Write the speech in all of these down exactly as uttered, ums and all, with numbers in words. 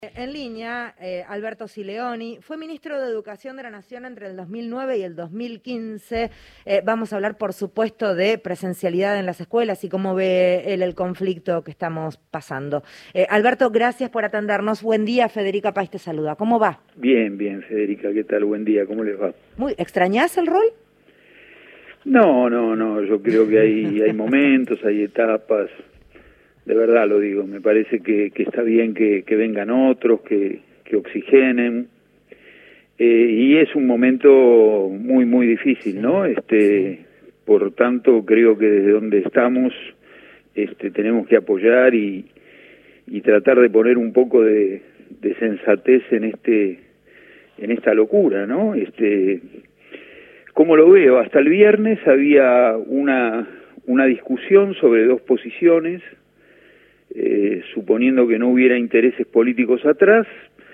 En línea, eh, Alberto Sileoni, fue ministro de Educación de la Nación entre el dos mil nueve y el dos mil quince. Eh, vamos a hablar, por supuesto, de presencialidad en las escuelas y cómo ve él el conflicto que estamos pasando. Eh, Alberto, gracias por atendernos. Buen día, Federica País te saluda. ¿Cómo va? Bien, bien, Federica, ¿qué tal? Buen día, ¿cómo les va? Muy, ¿extrañás el rol? No, no, no, yo creo que hay, hay momentos, hay etapas. De verdad lo digo, me parece que, que está bien que, que vengan otros, que, que oxigenen, eh, y es un momento muy, muy difícil, sí, ¿no? Este, sí. Por tanto, creo que desde donde estamos este, tenemos que apoyar y, y tratar de poner un poco de, de sensatez en este, en esta locura, ¿no? Este, como lo veo, hasta el viernes había una, una discusión sobre dos posiciones. Eh, suponiendo que no hubiera intereses políticos atrás,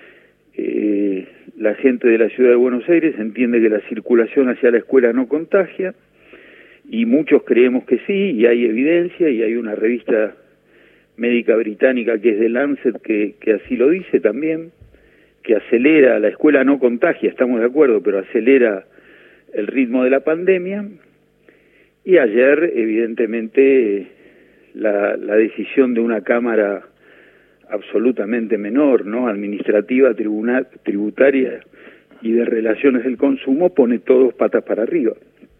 eh, la gente de la ciudad de Buenos Aires entiende que la circulación hacia la escuela no contagia, y muchos creemos que sí, y hay evidencia, y hay una revista médica británica que es The Lancet que, que así lo dice también, que acelera, la escuela no contagia, estamos de acuerdo, pero acelera el ritmo de la pandemia. Y ayer, evidentemente, La, la decisión de una Cámara absolutamente menor, ¿no? Administrativa, tribunal, tributaria y de relaciones del consumo, pone todos patas para arriba.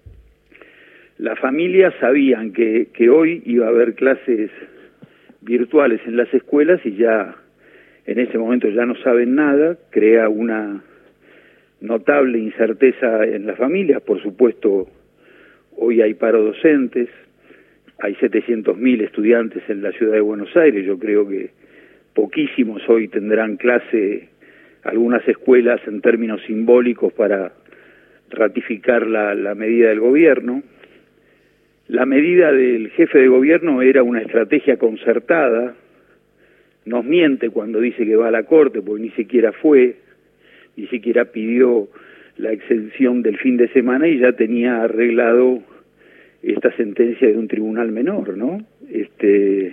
Las familias sabían que, que hoy iba a haber clases virtuales en las escuelas y ya en ese momento ya no saben nada, crea una notable incerteza en las familias. Por supuesto, hoy hay paro docentes. Hay setecientos mil estudiantes en la ciudad de Buenos Aires, yo creo que poquísimos hoy tendrán clase, algunas escuelas en términos simbólicos para ratificar la, la medida del gobierno. La medida del jefe de gobierno era una estrategia concertada, nos miente cuando dice que va a la Corte, porque ni siquiera fue, ni siquiera pidió la exención del fin de semana y ya tenía arreglado esta sentencia de un tribunal menor, ¿no? Este,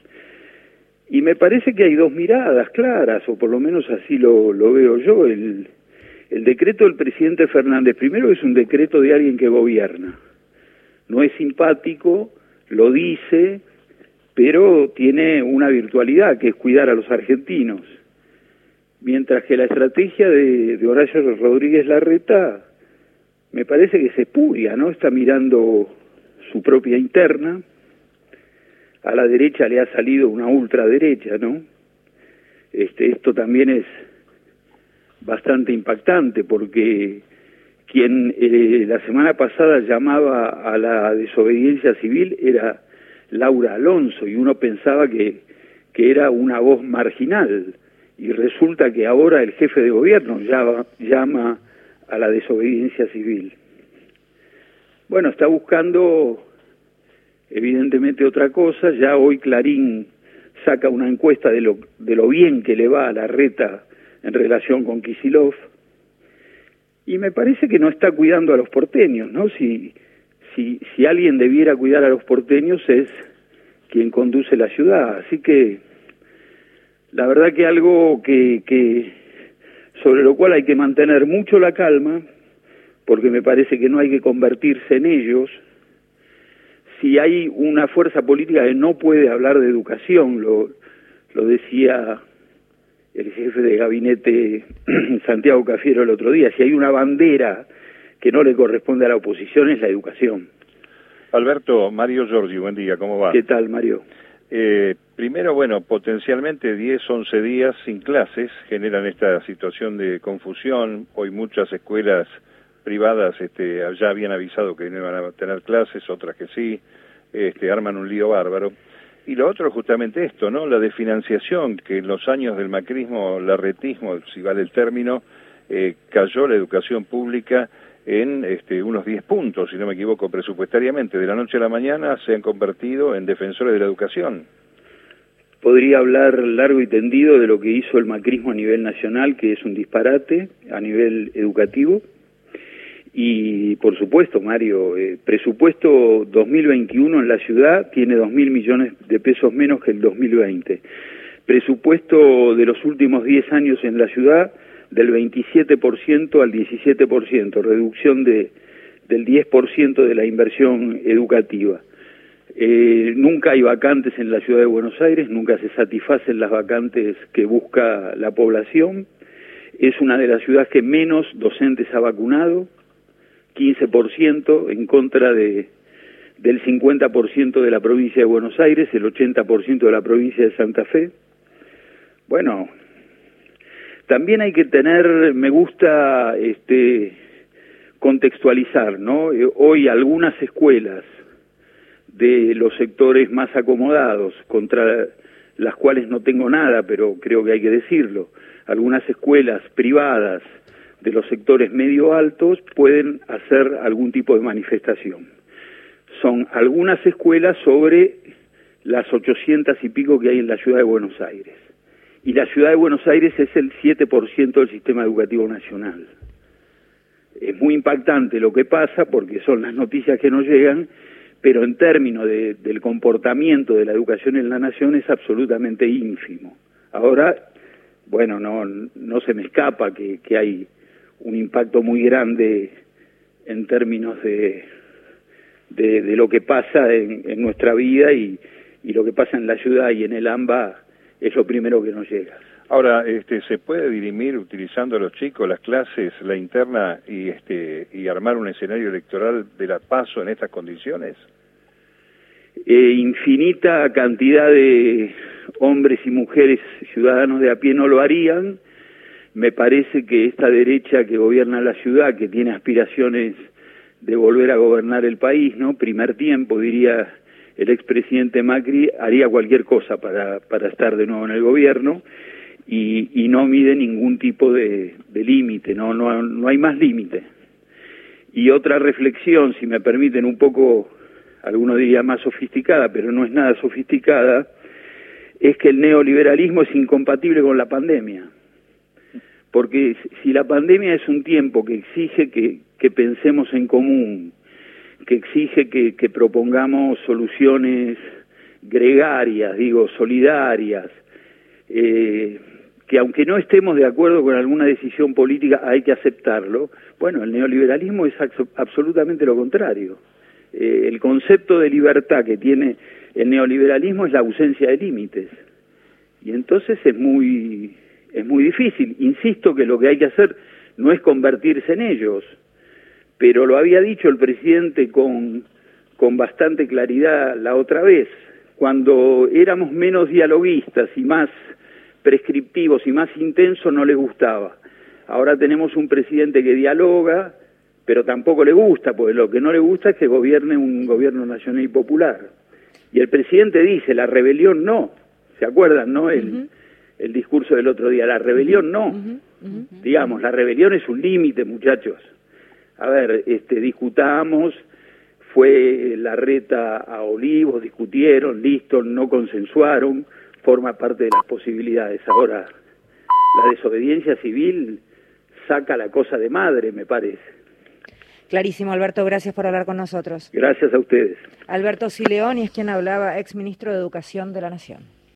y me parece que hay dos miradas claras, o por lo menos así lo, lo veo yo. El, el decreto del presidente Fernández, primero, es un decreto de alguien que gobierna. No es simpático, lo dice, pero tiene una virtualidad, que es cuidar a los argentinos. Mientras que la estrategia de, de Horacio Rodríguez Larreta, me parece que se espuria, ¿no? Está mirando su propia interna. A la derecha le ha salido una ultraderecha, ¿no? Este, esto también es bastante impactante, porque quien eh, la semana pasada llamaba a la desobediencia civil era Laura Alonso, y uno pensaba que, que era una voz marginal, y resulta que ahora el jefe de gobierno llama, llama a la desobediencia civil. Bueno, está buscando evidentemente otra cosa. Ya hoy Clarín saca una encuesta de lo, de lo bien que le va a Larreta en relación con Kicillof, y me parece que no está cuidando a los porteños, ¿no? Si, si, si alguien debiera cuidar a los porteños es quien conduce la ciudad. Así que la verdad que algo que, que sobre lo cual hay que mantener mucho la calma, porque me parece que no hay que convertirse en ellos. Si hay una fuerza política que no puede hablar de educación, lo, lo decía el jefe de gabinete Santiago Cafiero el otro día, si hay una bandera que no le corresponde a la oposición es la educación. Alberto, Mario Giorgi, buen día, ¿cómo va? ¿Qué tal, Mario? Eh, primero, bueno, potencialmente diez, once días sin clases generan esta situación de confusión. Hoy muchas escuelas privadas este, ya habían avisado que no iban a tener clases, otras que sí, este, arman un lío bárbaro. Y lo otro justamente esto, ¿no? La desfinanciación, que en los años del macrismo, larretismo, si vale el término, eh, cayó la educación pública en este, unos diez puntos, si no me equivoco, presupuestariamente. De la noche a la mañana se han convertido en defensores de la educación. Podría hablar largo y tendido de lo que hizo el macrismo a nivel nacional, que es un disparate a nivel educativo. Y, por supuesto, Mario, eh, presupuesto dos mil veintiuno en la ciudad tiene dos mil millones de pesos menos que el dos mil veinte. presupuesto de los últimos diez años en la ciudad del veintisiete por ciento al diecisiete por ciento, reducción de, del diez por ciento de la inversión educativa. Eh, nunca hay vacantes en la ciudad de Buenos Aires, nunca se satisfacen las vacantes que busca la población. Es una de las ciudades que menos docentes ha vacunado, quince por ciento en contra de, del cincuenta por ciento de la provincia de Buenos Aires, el ochenta por ciento de la provincia de Santa Fe. Bueno, también hay que tener, me gusta este, contextualizar, ¿no? Eh, hoy algunas escuelas de los sectores más acomodados, contra las cuales no tengo nada, pero creo que hay que decirlo, algunas escuelas privadas de los sectores medio altos pueden hacer algún tipo de manifestación. Son algunas escuelas sobre las ochocientas y pico que hay en la ciudad de Buenos Aires. Y la ciudad de Buenos Aires es el siete por ciento del sistema educativo nacional. Es muy impactante lo que pasa porque son las noticias que nos llegan, pero en términos de, del comportamiento de la educación en la nación es absolutamente ínfimo. Ahora, bueno, no, no se me escapa que, que hay un impacto muy grande en términos de, de, de lo que pasa en, en nuestra vida y, y lo que pasa en la ciudad y en el AMBA es lo primero que nos llega. Ahora, este, ¿se puede dirimir utilizando a los chicos las clases, la interna y este y armar un escenario electoral de la PASO en estas condiciones? Eh, infinita cantidad de hombres y mujeres ciudadanos de a pie no lo harían. Me parece que esta derecha que gobierna la ciudad, que tiene aspiraciones de volver a gobernar el país, ¿no? Primer tiempo, diría el expresidente Macri, haría cualquier cosa para, para estar de nuevo en el gobierno y, y no mide ningún tipo de, de límite, ¿no? No, no hay más límite. Y otra reflexión, si me permiten un poco, alguno diría más sofisticada, pero no es nada sofisticada, es que el neoliberalismo es incompatible con la pandemia. Porque si la pandemia es un tiempo que exige que, que pensemos en común, que exige que, que propongamos soluciones gregarias, digo, solidarias, eh, que aunque no estemos de acuerdo con alguna decisión política hay que aceptarlo, bueno, el neoliberalismo es absolutamente lo contrario. Eh, el concepto de libertad que tiene el neoliberalismo es la ausencia de límites. Y entonces es muy, es muy difícil. Insisto que lo que hay que hacer no es convertirse en ellos, pero lo había dicho el presidente con, con bastante claridad la otra vez, cuando éramos menos dialoguistas y más prescriptivos y más intensos no les gustaba. Ahora tenemos un presidente que dialoga, pero tampoco le gusta, porque lo que no le gusta es que gobierne un gobierno nacional y popular. Y el presidente dice, la rebelión no, ¿se acuerdan, no? El, uh-huh. el discurso del otro día, la rebelión no. Uh-huh. Uh-huh. Digamos, la rebelión es un límite, muchachos. A ver, este, discutamos, fue Larreta a Olivos, discutieron, listo, no consensuaron, forma parte de las posibilidades. Ahora, la desobediencia civil saca la cosa de madre, me parece. Clarísimo, Alberto, gracias por hablar con nosotros. Gracias a ustedes. Alberto Sileoni es quien hablaba, ex ministro de Educación de la Nación.